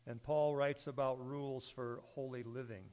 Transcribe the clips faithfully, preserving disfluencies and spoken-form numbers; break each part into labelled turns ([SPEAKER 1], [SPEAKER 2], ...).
[SPEAKER 1] And Paul writes about rules for holy living.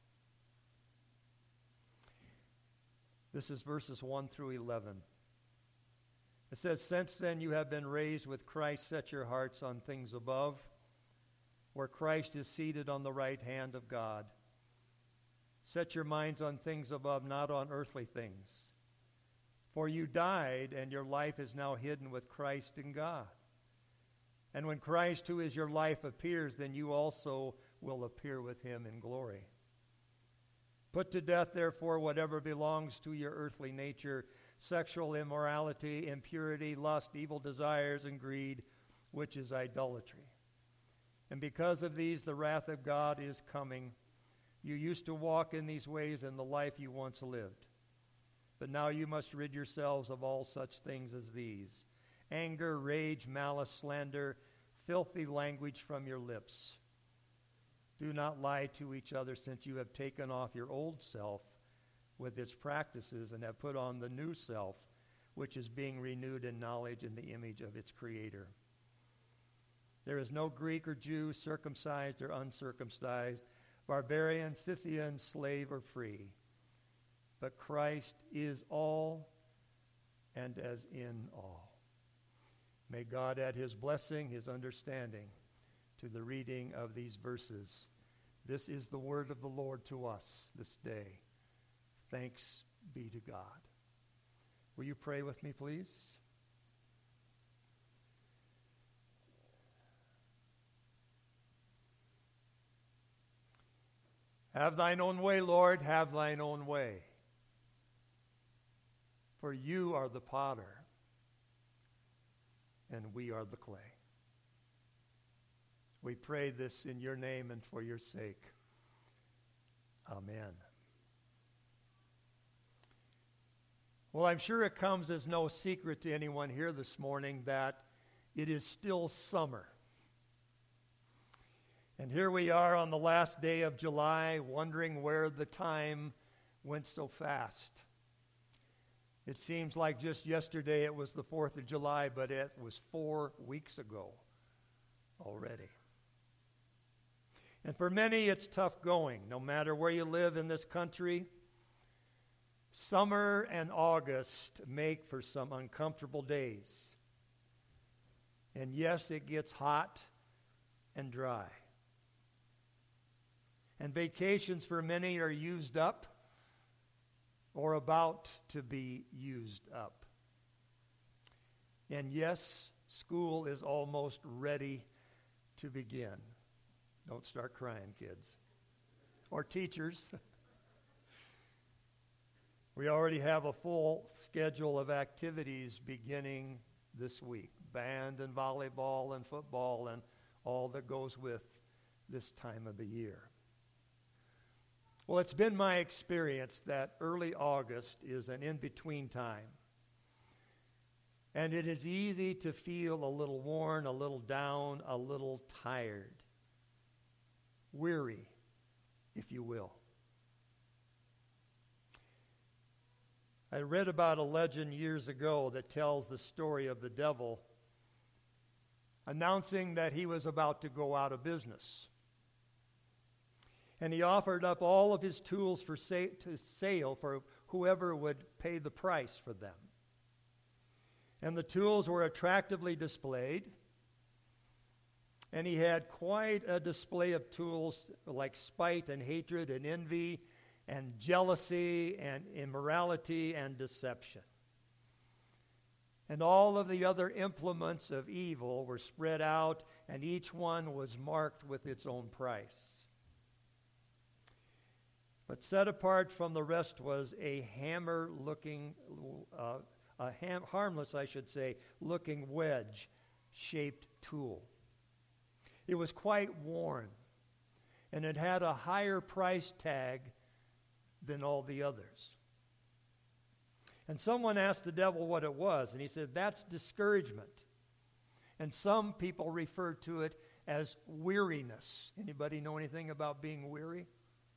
[SPEAKER 1] This is verses one through eleven. It says, "Since then you have been raised with Christ, set your hearts on things above, where Christ is seated on the right hand of God. Set your minds on things above, not on earthly things. For you died, and your life is now hidden with Christ in God. And when Christ, who is your life, appears, then you also will appear with him in glory. Put to death, therefore, whatever belongs to your earthly nature, sexual immorality, impurity, lust, evil desires, and greed, which is idolatry. And because of these, the wrath of God is coming. You used to walk in these ways in the life you once lived. But now you must rid yourselves of all such things as these: anger, rage, malice, slander, filthy language from your lips. Do not lie to each other, since you have taken off your old self with its practices and have put on the new self, which is being renewed in knowledge in the image of its Creator. There is no Greek or Jew, circumcised or uncircumcised, barbarian, Scythian, slave or free, but Christ is all and as in all. May God add his blessing, his understanding to the reading of these verses. This is the word of the Lord to us this day. Thanks be to God. Will you pray with me, please? Have thine own way, Lord, have thine own way. For you are the potter, and we are the clay. We pray this in your name and for your sake. Amen. Well, I'm sure it comes as no secret to anyone here this morning that it is still summer. And here we are on the last day of July, wondering where the time went so fast. It seems like just yesterday it was the fourth of July, but it was four weeks ago already. And for many, it's tough going. No matter where you live in this country, summer and August make for some uncomfortable days. And yes, it gets hot and dry. And vacations for many are used up or about to be used up. And yes, school is almost ready to begin. Don't start crying, kids. Or teachers. We already have a full schedule of activities beginning this week. Band and volleyball and football and all that goes with this time of the year. Well, it's been my experience that early August is an in-between time. And it is easy to feel a little worn, a little down, a little tired. Weary, if you will. I read about a legend years ago that tells the story of the devil announcing that he was about to go out of business. And he offered up all of his tools for sa- to sale for whoever would pay the price for them. And the tools were attractively displayed. And he had quite a display of tools like spite and hatred and envy and jealousy and immorality and deception. And all of the other implements of evil were spread out, and each one was marked with its own price. But set apart from the rest was a hammer-looking, uh, a ham- harmless, I should say, looking wedge-shaped tool. It was quite worn, and it had a higher price tag than all the others. And someone asked the devil what it was, and he said, that's discouragement. And some people refer to it as weariness. Anybody know anything about being weary?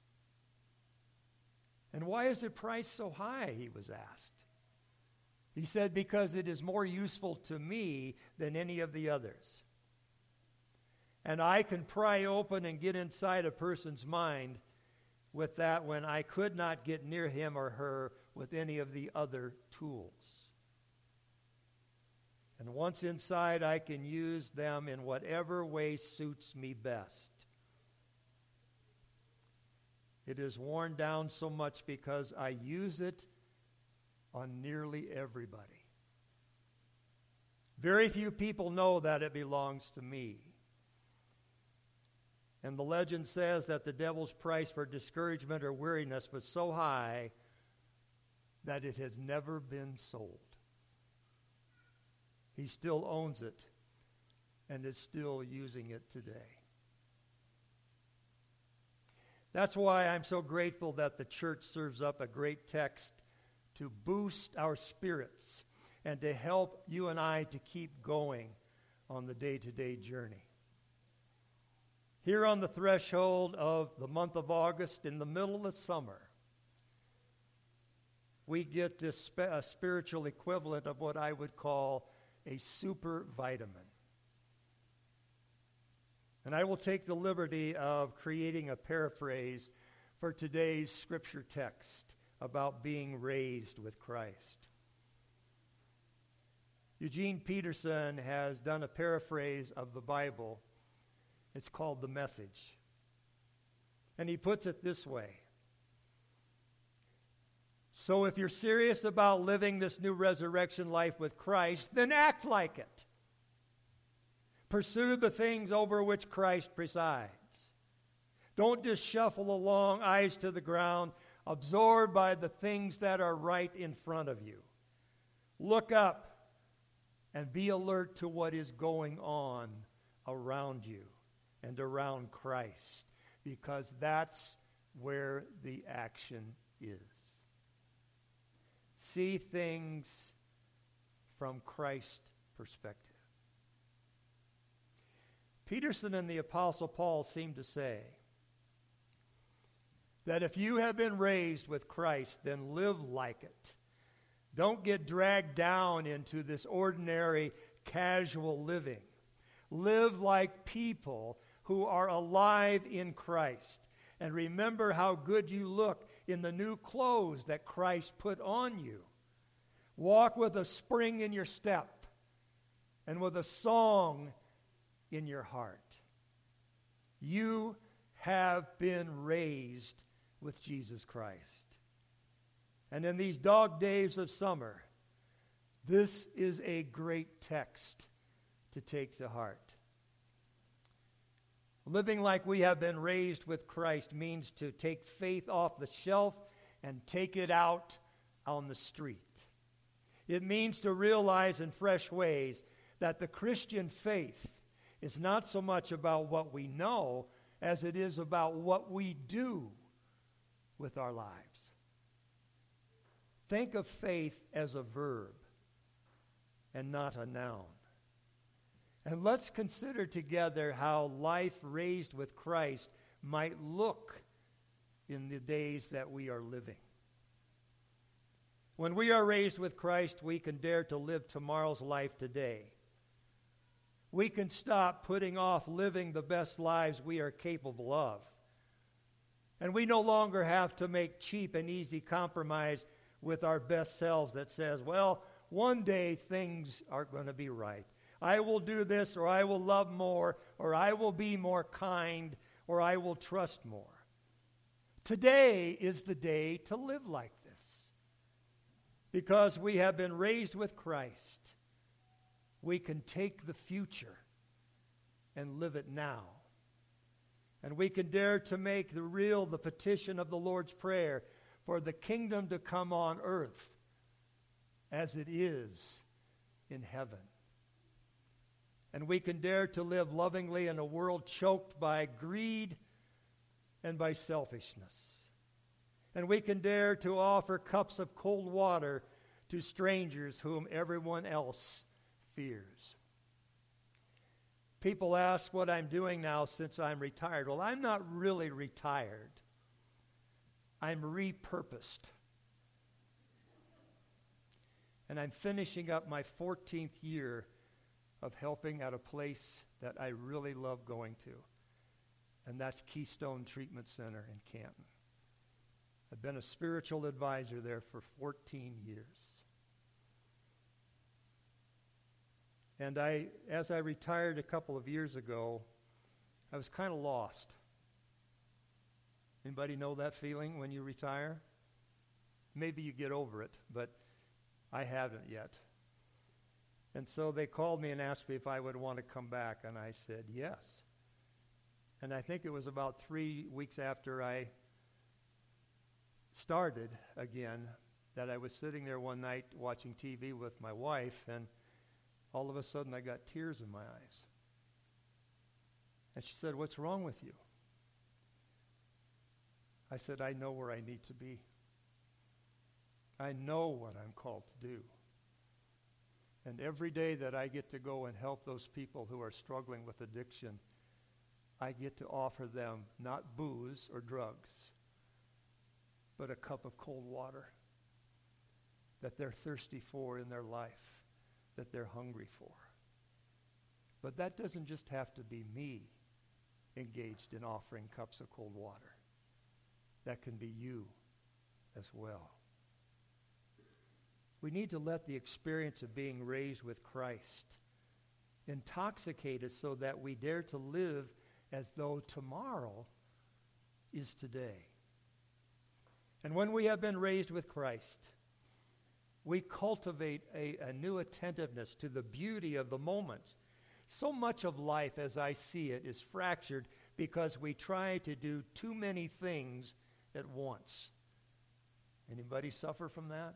[SPEAKER 1] And why is it priced so high, he was asked. He said, because it is more useful to me than any of the others. And I can pry open and get inside a person's mind with that when I could not get near him or her with any of the other tools. And once inside, I can use them in whatever way suits me best. It is worn down so much because I use it on nearly everybody. Very few people know that it belongs to me. And the legend says that the devil's price for discouragement or weariness was so high that it has never been sold. He still owns it and is still using it today. That's why I'm so grateful that the church serves up a great text to boost our spirits and to help you and I to keep going on the day-to-day journey. Here on the threshold of the month of August, in the middle of summer, we get this spe- a spiritual equivalent of what I would call a super vitamin. And I will take the liberty of creating a paraphrase for today's scripture text about being raised with Christ. Eugene Peterson has done a paraphrase of the Bible. It's called The Message. And he puts it this way. So if you're serious about living this new resurrection life with Christ, then act like it. Pursue the things over which Christ presides. Don't just shuffle along, eyes to the ground, absorbed by the things that are right in front of you. Look up and be alert to what is going on around you and around Christ, because that's where the action is. See things from Christ's perspective. Peterson and the Apostle Paul seem to say that if you have been raised with Christ, then live like it. Don't get dragged down into this ordinary, casual living. Live like people who are alive in Christ. And remember how good you look in the new clothes that Christ put on you. Walk with a spring in your step and with a song in your heart. You have been raised with Jesus Christ. And in these dog days of summer, this is a great text to take to heart. Living like we have been raised with Christ means to take faith off the shelf and take it out on the street. It means to realize in fresh ways that the Christian faith is not so much about what we know as it is about what we do with our lives. Think of faith as a verb and not a noun. And let's consider together how life raised with Christ might look in the days that we are living. When we are raised with Christ, we can dare to live tomorrow's life today. We can stop putting off living the best lives we are capable of. And we no longer have to make cheap and easy compromise with our best selves that says, well, one day things are going to be right. I will do this, or I will love more, or I will be more kind, or I will trust more. Today is the day to live like this. Because we have been raised with Christ, we can take the future and live it now. And we can dare to make the real the petition of the Lord's Prayer for the kingdom to come on earth as it is in heaven. And we can dare to live lovingly in a world choked by greed and by selfishness. And we can dare to offer cups of cold water to strangers whom everyone else fears. People ask what I'm doing now since I'm retired. Well, I'm not really retired. I'm repurposed. And I'm finishing up my fourteenth year of helping at a place that I really love going to, and that's Keystone Treatment Center in Canton. I've been a spiritual advisor there for fourteen years. And I, as I retired a couple of years ago, I was kind of lost. Anybody know that feeling when you retire? Maybe you get over it, but I haven't yet. And so they called me and asked me if I would want to come back, and I said yes. And I think it was about three weeks after I started again that I was sitting there one night watching T V with my wife, and all of a sudden I got tears in my eyes. And she said, "What's wrong with you?" I said, "I know where I need to be. I know what I'm called to do. And every day that I get to go and help those people who are struggling with addiction, I get to offer them not booze or drugs, but a cup of cold water that they're thirsty for in their life, that they're hungry for." But that doesn't just have to be me engaged in offering cups of cold water. That can be you as well. We need to let the experience of being raised with Christ intoxicate us so that we dare to live as though tomorrow is today. And when we have been raised with Christ, we cultivate a, a new attentiveness to the beauty of the moment. So much of life, as I see it, is fractured because we try to do too many things at once. Anybody suffer from that?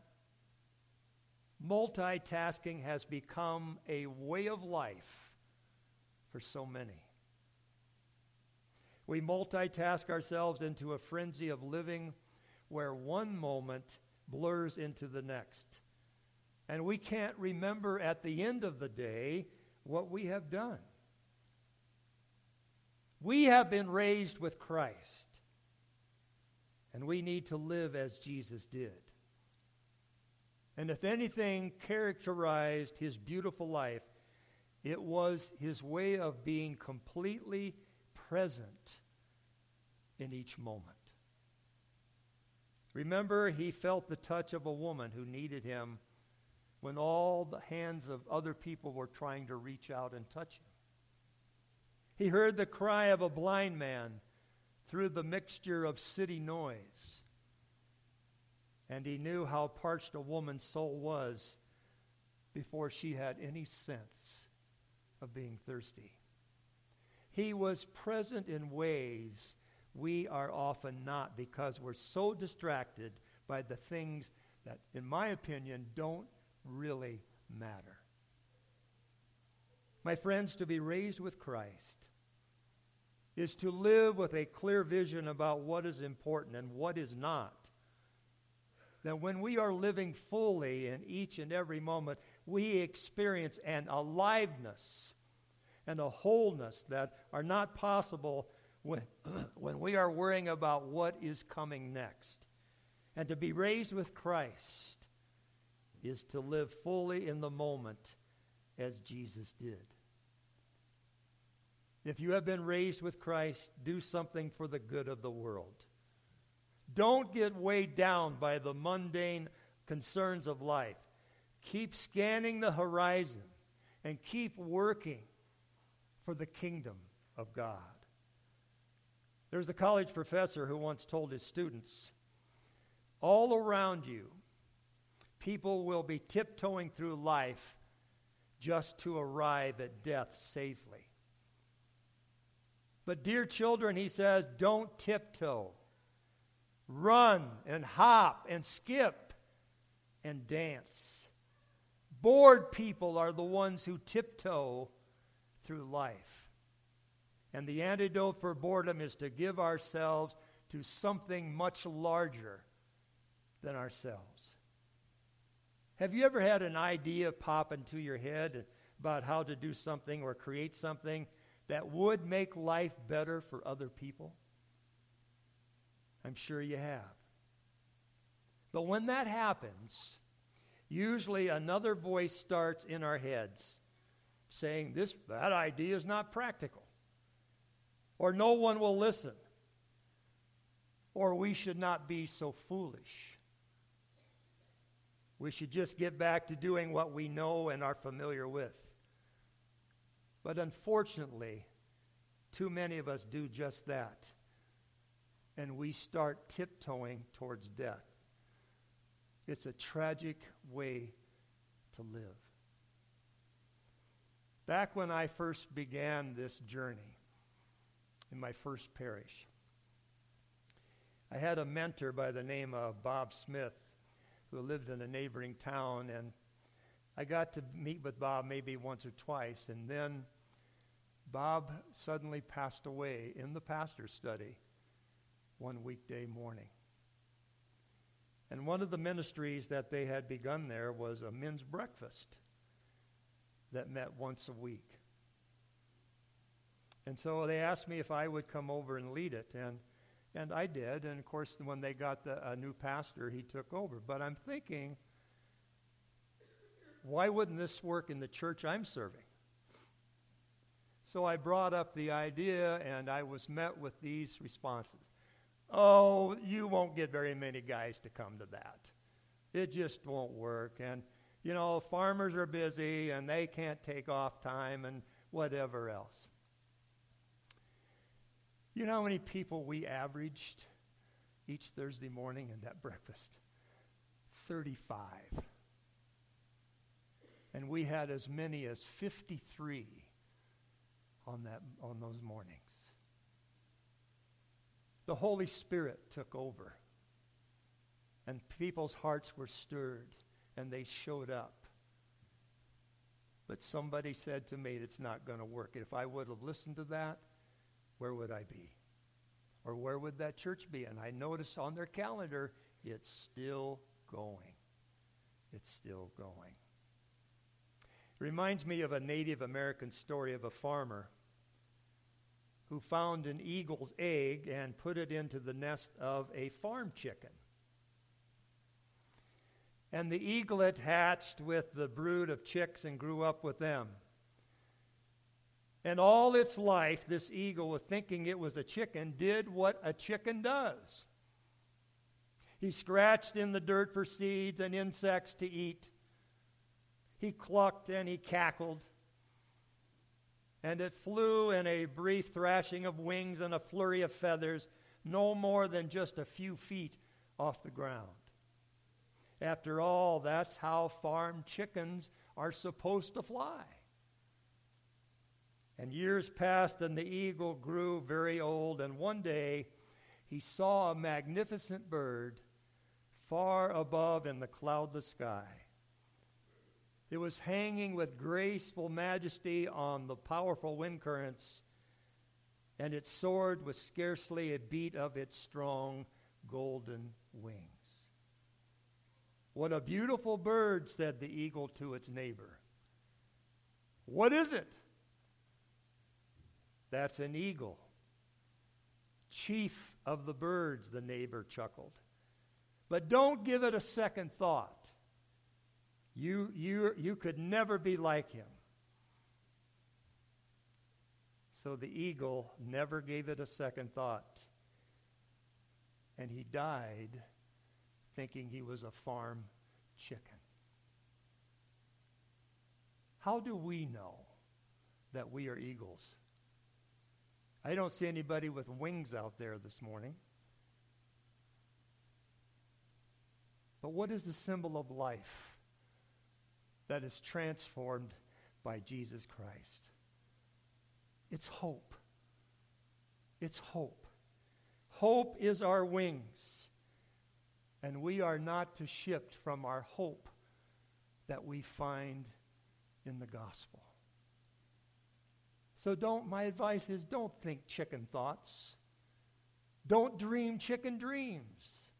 [SPEAKER 1] Multitasking has become a way of life for so many. We multitask ourselves into a frenzy of living where one moment blurs into the next. And we can't remember at the end of the day what we have done. We have been raised with Christ, and we need to live as Jesus did. And if anything characterized his beautiful life, it was his way of being completely present in each moment. Remember, he felt the touch of a woman who needed him when all the hands of other people were trying to reach out and touch him. He heard the cry of a blind man through the mixture of city noise. And he knew how parched a woman's soul was before she had any sense of being thirsty. He was present in ways we are often not because we're so distracted by the things that, in my opinion, don't really matter. My friends, to be raised with Christ is to live with a clear vision about what is important and what is not. That when we are living fully in each and every moment, we experience an aliveness and a wholeness that are not possible when, when we are worrying about what is coming next. And to be raised with Christ is to live fully in the moment as Jesus did. If you have been raised with Christ, do something for the good of the world. Don't get weighed down by the mundane concerns of life. Keep scanning the horizon and keep working for the kingdom of God. There's a college professor who once told his students, all around you, people will be tiptoeing through life just to arrive at death safely. But dear children, he says, don't tiptoe. Run and hop and skip and dance. Bored people are the ones who tiptoe through life. And the antidote for boredom is to give ourselves to something much larger than ourselves. Have you ever had an idea pop into your head about how to do something or create something that would make life better for other people? I'm sure you have. But when that happens, usually another voice starts in our heads, saying this, that idea is not practical, or no one will listen, or we should not be so foolish. We should just get back to doing what we know and are familiar with. But unfortunately, too many of us do just that, and we start tiptoeing towards death. It's a tragic way to live. Back when I first began this journey in my first parish, I had a mentor by the name of Bob Smith who lived in a neighboring town, and I got to meet with Bob maybe once or twice, and then Bob suddenly passed away in the pastor's study one weekday morning. And one of the ministries that they had begun there was a men's breakfast that met once a week. And so they asked me if I would come over and lead it, and and I did. And of course, when they got the, a new pastor, he took over. But I'm thinking, why wouldn't this work in the church I'm serving? So I brought up the idea, and I was met with these responses. Oh, you won't get very many guys to come to that. It just won't work. And, you know, farmers are busy, and they can't take off time and whatever else. You know how many people we averaged each Thursday morning in that breakfast? thirty-five. And we had as many as fifty-three on that on those mornings. The Holy Spirit took over, and people's hearts were stirred, and they showed up. But somebody said to me, it's not going to work. If I would have listened to that, where would I be? Or where would that church be? And I notice on their calendar, it's still going. It's still going. It reminds me of a Native American story of a farmer who found an eagle's egg and put it into the nest of a farm chicken. And the eaglet hatched with the brood of chicks and grew up with them. And all its life, this eagle, thinking it was a chicken, did what a chicken does. He scratched in the dirt for seeds and insects to eat. He clucked and he cackled. And it flew in a brief thrashing of wings and a flurry of feathers, no more than just a few feet off the ground. After all, that's how farm chickens are supposed to fly. And years passed, and the eagle grew very old, and one day he saw a magnificent bird far above in the cloudless sky. It was hanging with graceful majesty on the powerful wind currents, and it soared with scarcely a beat of its strong golden wings. What a beautiful bird, said the eagle to its neighbor. What is it? That's an eagle. Chief of the birds, the neighbor chuckled. But don't give it a second thought. You, you, you could never be like him. So the eagle never gave it a second thought. And he died thinking he was a farm chicken. How do we know that we are eagles? I don't see anybody with wings out there this morning. But what is the symbol of life that is transformed by Jesus Christ? It's hope. It's hope. Hope is our wings. And we are not to shift from our hope that we find in the gospel. So don't, my advice is don't think chicken thoughts. Don't dream chicken dreams.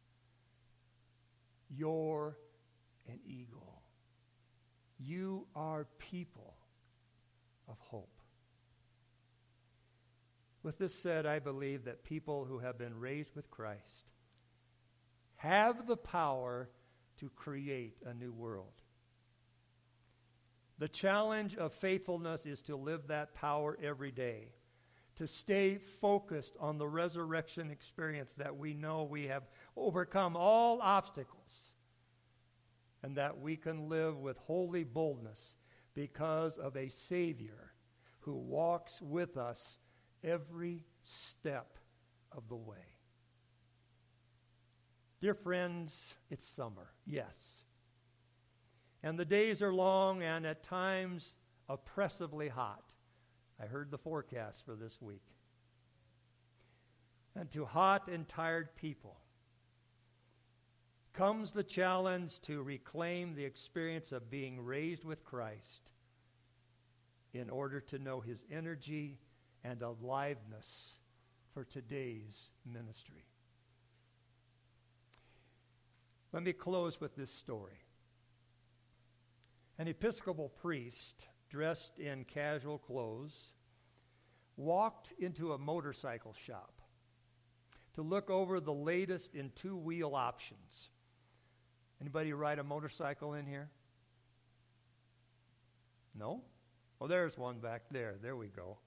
[SPEAKER 1] You're an eagle. You are people of hope. With this said, I believe that people who have been raised with Christ have the power to create a new world. The challenge of faithfulness is to live that power every day, to stay focused on the resurrection experience that we know we have overcome all obstacles, and that we can live with holy boldness because of a Savior who walks with us every step of the way. Dear friends, it's summer, yes. And the days are long and at times oppressively hot. I heard the forecast for this week. And to hot and tired people comes the challenge to reclaim the experience of being raised with Christ in order to know his energy and aliveness for today's ministry. Let me close with this story. An Episcopal priest, dressed in casual clothes, walked into a motorcycle shop to look over the latest in two-wheel options. Anybody ride a motorcycle in here? No? Well, there's one back there. There we go.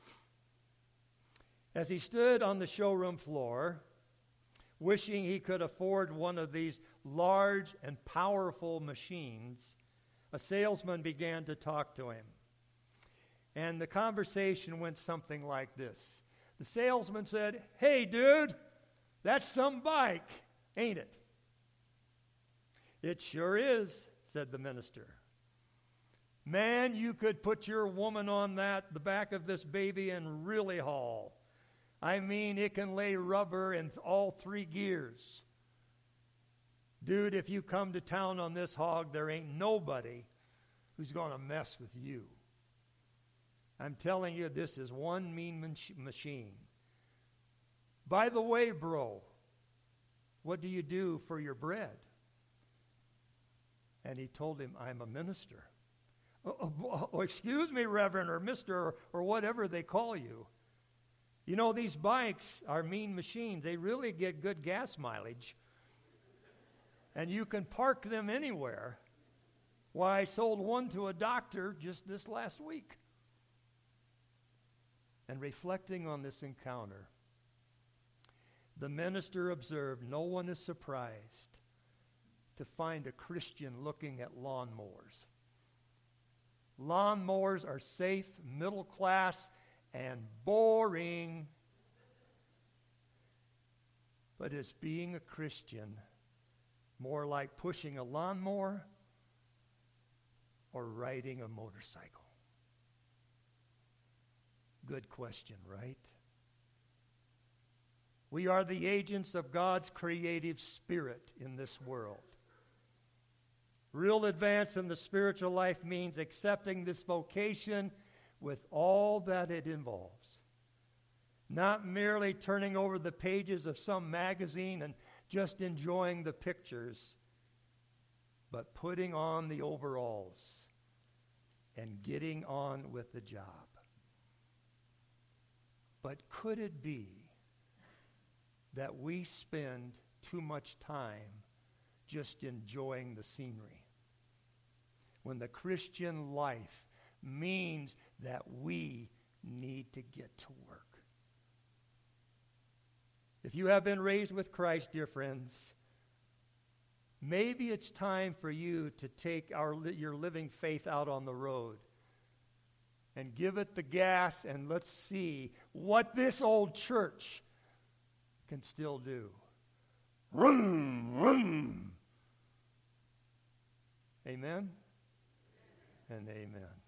[SPEAKER 1] As he stood on the showroom floor, wishing he could afford one of these large and powerful machines, a salesman began to talk to him. And the conversation went something like this. The salesman said, "Hey, dude, that's some bike, ain't it?" "It sure is," said the minister. "Man, you could put your woman on that, the back of this baby, and really haul. I mean, it can lay rubber in all three gears. Dude, if you come to town on this hog, there ain't nobody who's going to mess with you. I'm telling you, this is one mean mach- machine. By the way, bro, what do you do for your bread?" And he told him, "I'm a minister." Oh, oh, excuse me, Reverend, or Mister, or, or whatever they call you. You know, these bikes are mean machines. They really get good gas mileage. And you can park them anywhere. Why, I sold one to a doctor just this last week. And reflecting on this encounter, the minister observed no one is surprised to find a Christian looking at lawnmowers. Lawnmowers are safe, middle class, and boring. But is being a Christian more like pushing a lawnmower or riding a motorcycle? Good question, right? We are the agents of God's creative spirit in this world. Real advance in the spiritual life means accepting this vocation with all that it involves. Not merely turning over the pages of some magazine and just enjoying the pictures, but putting on the overalls and getting on with the job. But could it be that we spend too much time just enjoying the scenery, when the Christian life means that we need to get to work? If you have been raised with Christ, dear friends, maybe it's time for you to take our, your living faith out on the road and give it the gas, and let's see what this old church can still do. Vroom, vroom. Amen and amen.